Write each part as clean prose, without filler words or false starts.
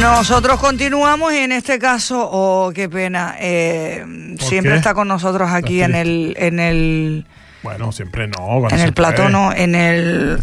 Nosotros continuamos y en este caso, oh, qué pena, siempre está con nosotros aquí en el bueno, siempre no. En el plató no, en el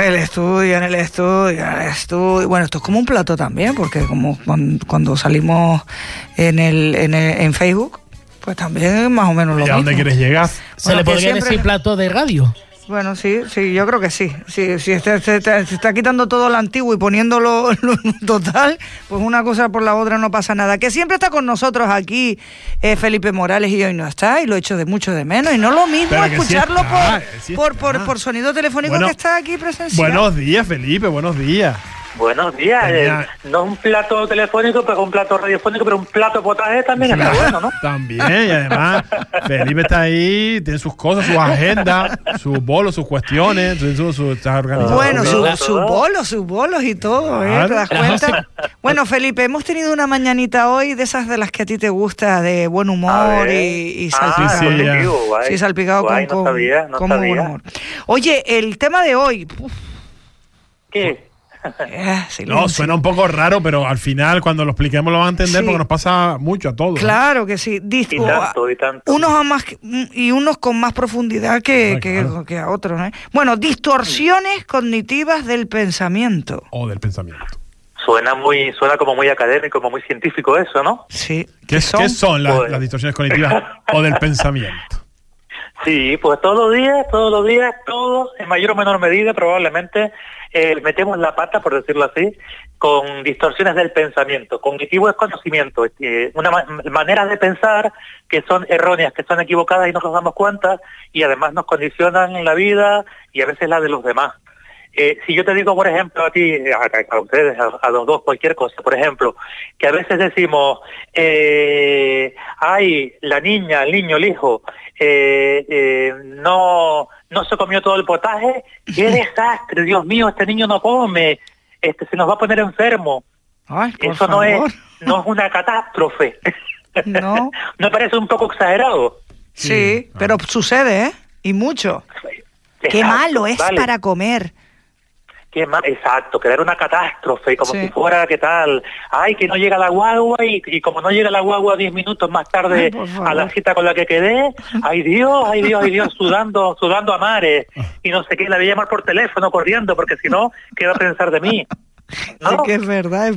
estudio. Bueno, esto es como un plató también, porque como cuando salimos en Facebook, pues también es más o menos lo mismo. ¿Y a dónde quieres llegar? ¿Se le podría decir plató de radio? Bueno, sí, yo creo que sí. Si se está quitando todo lo antiguo y poniéndolo lo total, pues una cosa por la otra no pasa nada. Que siempre está con nosotros aquí Felipe Morales y hoy no está, y lo echo de mucho de menos. Y no lo mismo pero escucharlo sí por sonido telefónico, bueno, que está aquí presencial. Buenos días, Felipe, buenos días. Buenos días. No un plato telefónico, pero un plato radiofónico, pero un plato potaje también está bueno, ¿no? También, y además Felipe está ahí, tiene sus cosas, sus agendas, sus bolos, sus cuestiones, está organizado. Bueno, sus bolos y todo, ¿te das cuenta? Bueno, Felipe, hemos tenido una mañanita hoy de esas de las que a ti te gusta, de buen humor y salpicado. Sí, salpicado con buen humor. Oye, el tema de hoy... ¿Qué? No, suena un poco raro, pero al final cuando lo expliquemos lo van a entender, porque nos pasa mucho a todos. Claro que sí. Y tanto. Unos con más profundidad que a otros, ¿no? Bueno, distorsiones cognitivas del pensamiento. O del pensamiento. Suena como muy académico, como muy científico eso, ¿no? Sí. ¿Qué son las distorsiones cognitivas o del pensamiento? Sí, pues todos los días, en mayor o menor medida, probablemente metemos la pata, por decirlo así, con distorsiones del pensamiento. Cognitivo es conocimiento, una manera de pensar que son erróneas, que son equivocadas y no nos damos cuenta, y además nos condicionan la vida y a veces la de los demás. Si yo te digo, por ejemplo, a ti, a ustedes, a los dos, cualquier cosa, por ejemplo, que a veces decimos, ay, la niña, el niño, el hijo, no se comió todo el potaje, qué desastre, Dios mío, este niño no come, se nos va a poner enfermo. Ay, eso no es una catástrofe. No. ¿No parece un poco exagerado? Sí, pero sucede, ¿eh? Y mucho. Qué malo es para comer. Exacto, crear una catástrofe, como si fuera, ¿qué tal? Ay, que no llega la guagua y como no llega la guagua 10 minutos más tarde a la cita con la que quedé, ay Dios, sudando a mares, y no sé qué, la voy a llamar por teléfono corriendo, porque si no, ¿qué va a pensar de mí? ¿No? Sí, que es verdad,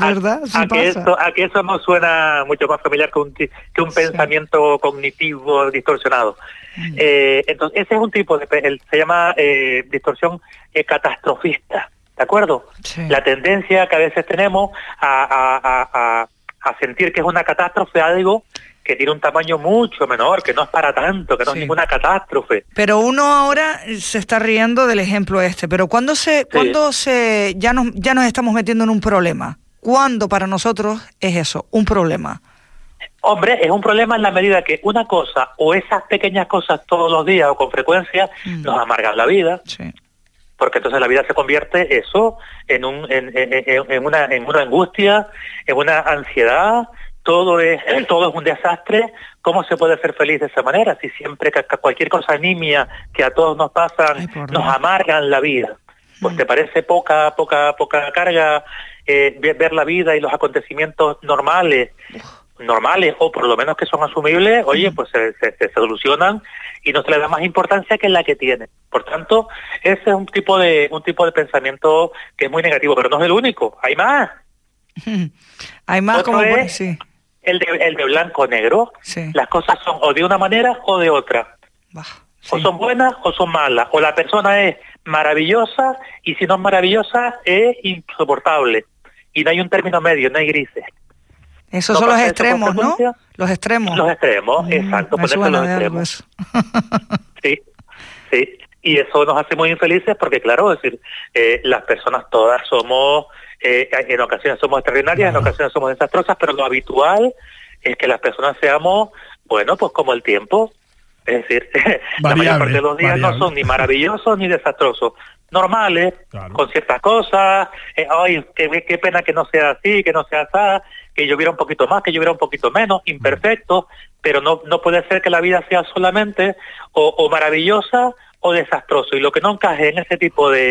a que eso nos suena mucho más familiar que un pensamiento cognitivo distorsionado. Entonces, ese es un tipo se llama distorsión catastrofista. ¿De acuerdo? Sí. La tendencia que a veces tenemos a sentir que es una catástrofe algo que tiene un tamaño mucho menor, que no es para tanto, que no es ninguna catástrofe. Pero uno ahora se está riendo del ejemplo pero ¿cuándo ya nos estamos metiendo en un problema? ¿Cuándo para nosotros es eso, un problema? Hombre, es un problema en la medida que una cosa o esas pequeñas cosas todos los días o con frecuencia nos amargan la vida. Sí. Porque entonces la vida se convierte en una angustia, en una ansiedad, todo es un desastre. ¿Cómo se puede ser feliz de esa manera? Si siempre cualquier cosa nimia que a todos nos pasa nos amargan la vida. Pues te parece poca carga ver la vida y los acontecimientos normales, o por lo menos que son asumibles, oye, pues se solucionan y no se le da más importancia que la que tiene. Por tanto, ese es un tipo de pensamiento que es muy negativo, pero no es el único, hay más. Hay más. Otro es el de blanco o negro. Sí. Las cosas son o de una manera o de otra. O son buenas o son malas. O la persona es maravillosa y si no es maravillosa es insoportable. Y no hay un término medio, no hay grises. Esos son los extremos, ¿no? Los extremos. Los extremos, exacto. Ponerse los extremos. Sí. Y eso nos hace muy infelices porque, claro, es decir, las personas todas somos, en ocasiones somos extraordinarias, en ocasiones somos desastrosas, pero lo habitual es que las personas seamos, bueno, pues como el tiempo. Es decir, la mayor parte de los días no son ni maravillosos ni desastrosos. Normales, con ciertas cosas, ay, qué pena que no sea así, que no sea así, que lloviera un poquito más, que lloviera un poquito menos, imperfecto, pero no puede ser que la vida sea solamente o maravillosa o desastroso. Y lo que no encaje en ese tipo de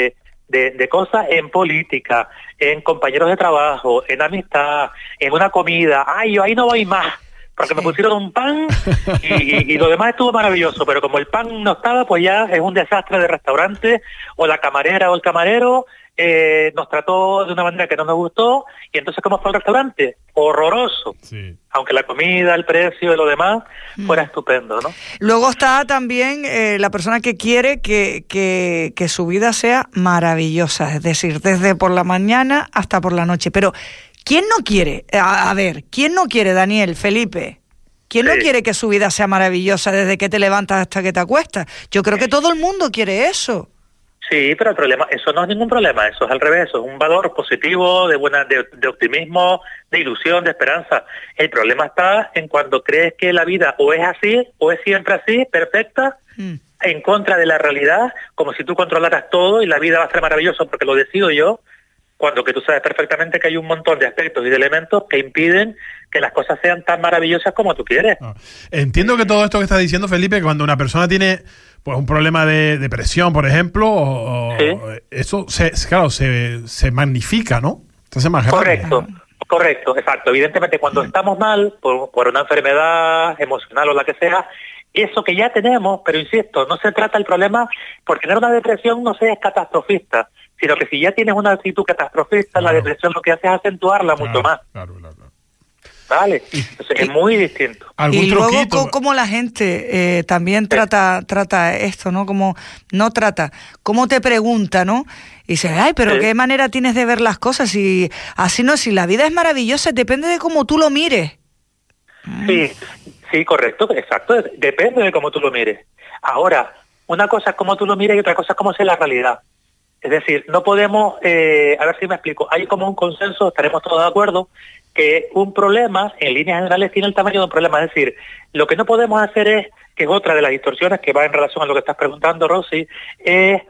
de cosas en política, en compañeros de trabajo, en amistad, en una comida. Ay, yo ahí no voy más, porque me pusieron un pan y lo demás estuvo maravilloso, pero como el pan no estaba, pues ya es un desastre de restaurante, o la camarera o el camarero nos trató de una manera que no nos gustó, y entonces ¿cómo fue el restaurante? Horroroso. Sí. Aunque la comida, el precio y lo demás fuera estupendo, ¿no? Luego está también la persona que quiere que su vida sea maravillosa, es decir, desde por la mañana hasta por la noche. Pero ¿quién no quiere? A ver, ¿quién no quiere, Daniel, Felipe? ¿Quién no quiere que su vida sea maravillosa desde que te levantas hasta que te acuestas? Yo creo que todo el mundo quiere eso. Sí, pero el problema, eso no es ningún problema, eso es al revés, eso es un valor positivo, de optimismo, de ilusión, de esperanza. El problema está en cuando crees que la vida o es así, o es siempre así, perfecta, en contra de la realidad, como si tú controlaras todo y la vida va a ser maravillosa porque lo decido yo, cuando que tú sabes perfectamente que hay un montón de aspectos y de elementos que impiden que las cosas sean tan maravillosas como tú quieres. Entiendo que todo esto que estás diciendo, Felipe, cuando una persona tiene pues un problema de depresión, por ejemplo, ¿sí? Eso se magnifica, ¿no? Entonces más grande. Correcto, exacto. Evidentemente, cuando estamos mal por una enfermedad emocional o la que sea, eso que ya tenemos, pero insisto, no se trata el problema, por tener una depresión no se es catastrofista, sino que si ya tienes una actitud catastrofista, la depresión lo que hace es acentuarla mucho más. Claro. Vale, entonces es muy distinto. Y luego cómo la gente también trata esto, ¿no? Como no trata, cómo te pregunta, ¿no? Y dice, ay, pero qué manera tienes de ver las cosas, y así no, si la vida es maravillosa, depende de cómo tú lo mires. Sí, correcto, exacto, depende de cómo tú lo mires. Ahora, una cosa es cómo tú lo mires y otra cosa es cómo es la realidad. Es decir, no podemos, a ver si me explico, hay como un consenso, estaremos todos de acuerdo, que un problema, en líneas generales, tiene el tamaño de un problema. Es decir, lo que no podemos hacer es, que es otra de las distorsiones que va en relación a lo que estás preguntando, Rosy, es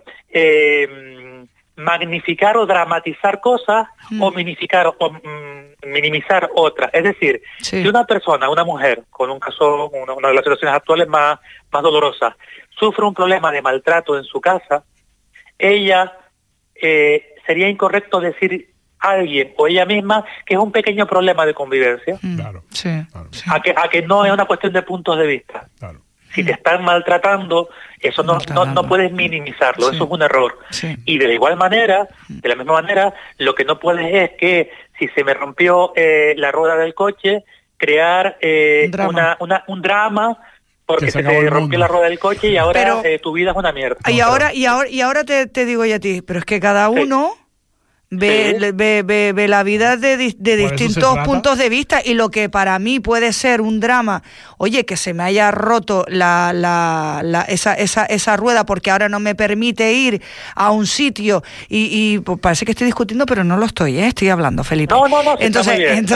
magnificar o dramatizar cosas o minimizar otras. Es decir, si una persona, una mujer, con un caso, una de las situaciones actuales más dolorosas, sufre un problema de maltrato en su casa, ella sería incorrecto decir alguien o ella misma que es un pequeño problema de convivencia. Claro. A que no es una cuestión de puntos de vista. Claro. Si te están maltratando, eso no puedes minimizarlo, eso es un error. Y de la misma manera, lo que no puedes es que si se me rompió la rueda del coche, crear un drama porque se te rompió la rueda del coche y ahora tu vida es una mierda. Y ahora te digo yo a ti, pero es que cada uno ve la vida de distintos puntos de vista, y lo que para mí puede ser un drama, oye, que se me haya roto esa rueda porque ahora no me permite ir a un sitio y pues parece que estoy discutiendo, pero no lo estoy, estoy hablando, Felipe. No, entonces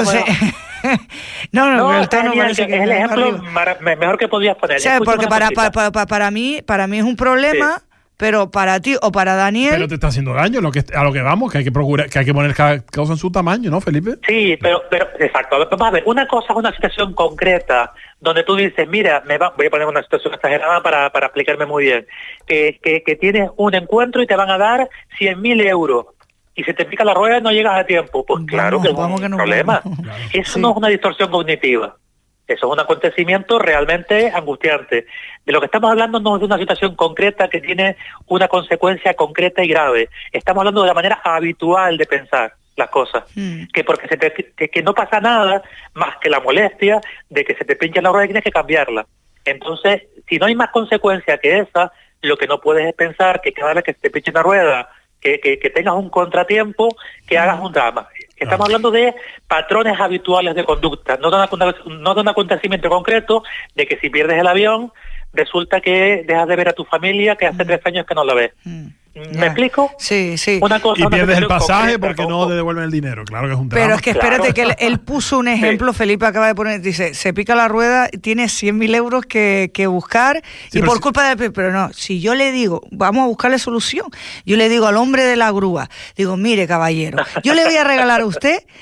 no, el tono parece que es el ejemplo mejor que podías poner. O sea, porque para mí es un problema. Sí. Pero para ti o para Daniel... Pero te está haciendo daño a lo que vamos, que hay que procurar, que hay que poner cada cosa en su tamaño, ¿no, Felipe? Sí, pero exacto. Vamos a ver, una cosa es una situación concreta donde tú dices, mira, voy a poner una situación exagerada para explicarme muy bien, que tienes un encuentro y te van a dar 100.000 euros y se te pica la rueda y no llegas a tiempo. Pues claro que es un problema. Claro. Eso no es una distorsión cognitiva. Eso es un acontecimiento realmente angustiante. De lo que estamos hablando no es de una situación concreta que tiene una consecuencia concreta y grave. Estamos hablando de la manera habitual de pensar las cosas. Que porque que no pasa nada más que la molestia de que se te pinche la rueda y tienes que cambiarla. Entonces, si no hay más consecuencia que esa, lo que no puedes es pensar que cada vez que se te pinche una rueda, que tengas un contratiempo, que hagas un drama. Estamos hablando de patrones habituales de conducta, no de un acontecimiento concreto, de que si pierdes el avión, resulta que dejas de ver a tu familia que hace 3 años que no la ves. ¿Me explico? Sí. Y pierdes el pasaje porque no te devuelven el dinero. Claro que es un drama. Pero es que espérate, que él puso un ejemplo, Felipe acaba de poner, dice, se pica la rueda, tiene 100.000 euros que buscar, y por culpa de... Pero no, si yo le digo, vamos a buscarle solución, yo le digo al hombre de la grúa, digo, mire, caballero, yo le voy a regalar a usted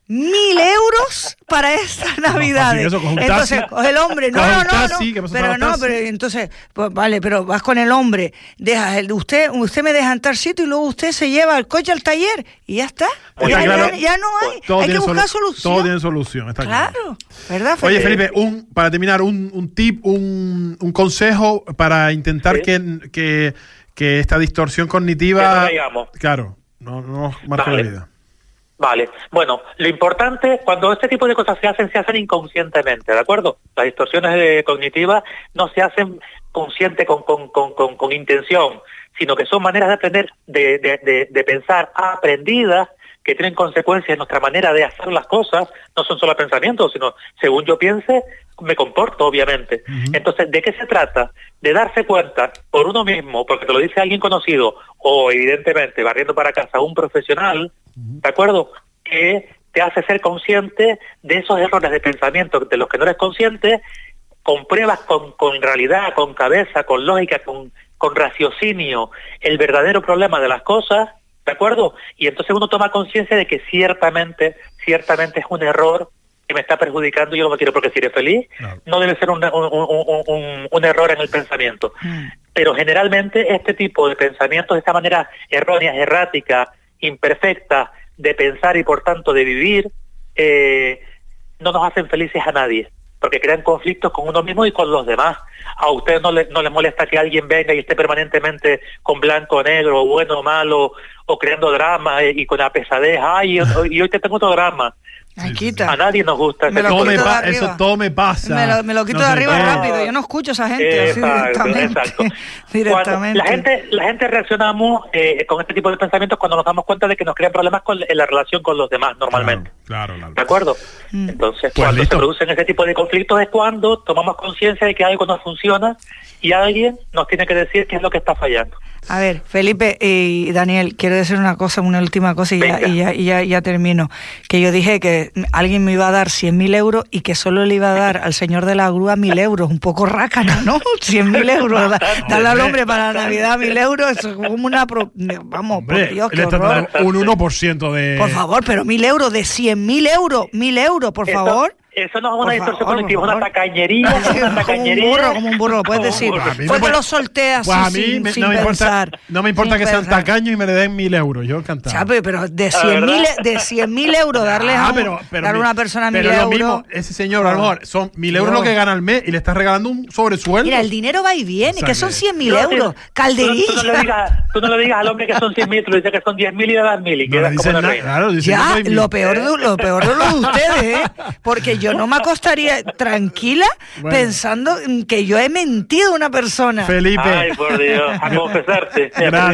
1.000 euros para estas Navidades. Entonces, el hombre, no, pero entonces, pues, vale, pero vas con el hombre, usted me deja en tal sitio y luego usted se lleva el coche al taller y ya está. Ya no hay que buscar solución. Todo tiene solución, está claro. ¿Verdad, Felipe? Oye, Felipe, para terminar, un tip, un consejo para intentar que esta distorsión cognitiva, claro, no marque la vida. Vale, bueno, lo importante, cuando este tipo de cosas se hacen inconscientemente, ¿de acuerdo? Las distorsiones cognitivas no se hacen consciente con intención, sino que son maneras de aprender, de pensar aprendidas, que tienen consecuencias en nuestra manera de hacer las cosas, no son solo pensamientos, sino según yo piense, me comporto, obviamente. Entonces, ¿de qué se trata? De darse cuenta por uno mismo, porque te lo dice alguien conocido, o evidentemente, barriendo para casa, un profesional, ¿de acuerdo? Que te hace ser consciente de esos errores de pensamiento de los que no eres consciente, con pruebas, con realidad, con cabeza, con lógica, con raciocinio, el verdadero problema de las cosas, ¿de acuerdo? Y entonces uno toma conciencia de que ciertamente es un error que me está perjudicando y yo no me quiero, porque si eres feliz, no debe ser un error en el pensamiento. Pero generalmente este tipo de pensamientos, de esta manera errónea, errática, imperfecta de pensar y por tanto de vivir, no nos hacen felices a nadie, porque crean conflictos con uno mismo y con los demás. A ustedes no les molesta que alguien venga y esté permanentemente con blanco o negro, bueno o malo, o creando drama y con la pesadez, y hoy te tengo otro drama. A nadie nos gusta. Eso todo me pasa. Me lo quito de arriba rápido. Yo no escucho a esa gente exacto. directamente. La gente reaccionamos con este tipo de pensamientos cuando nos damos cuenta de que nos crean problemas en la relación con los demás normalmente. Claro. ¿De acuerdo? Entonces, cuando se producen este tipo de conflictos es cuando tomamos conciencia de que algo no funciona y alguien nos tiene que decir qué es lo que está fallando. A ver, Felipe y Daniel, quiero decir una última cosa y ya termino. Que yo dije que alguien me iba a dar 100.000 euros y que solo le iba a dar al señor de la grúa 1.000 euros. Un poco rácana, ¿no? 100.000 euros. Darle al hombre para la Navidad 1.000 euros, eso es como una... Vamos, hombre, por Dios, qué horror. Un 1% de... Por favor, pero 1.000 euros, de 100.000 euros, 1.000 euros, por favor. Eso no es una distorsión cognitiva, es una tacañería. Como un burro, puedes decir. Fue que lo solté así sin pensar. No me importa que sean tacaños y me le den 1.000 euros, yo encantado. Chape, pero de 100.000 euros darle a una persona 1.000 euros. Lo mismo, ese señor, a lo mejor, son 1.000 euros lo que gana al mes y le estás regalando un sobresueldo. Mira, el dinero va y viene, que son 100.000 euros. Calderilla. Tú no le digas al hombre que son 100.000, tú le dices que son 10.000 y le das 1.000 y quedas como una reina. Ya, lo peor de lo de ustedes, porque yo no me acostaría tranquila pensando que yo he mentido a una persona. Felipe. Ay, por Dios, a confesarte.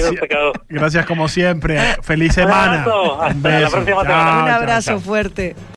Gracias como siempre. Feliz semana. Hasta la próxima semana. Un abrazo fuerte.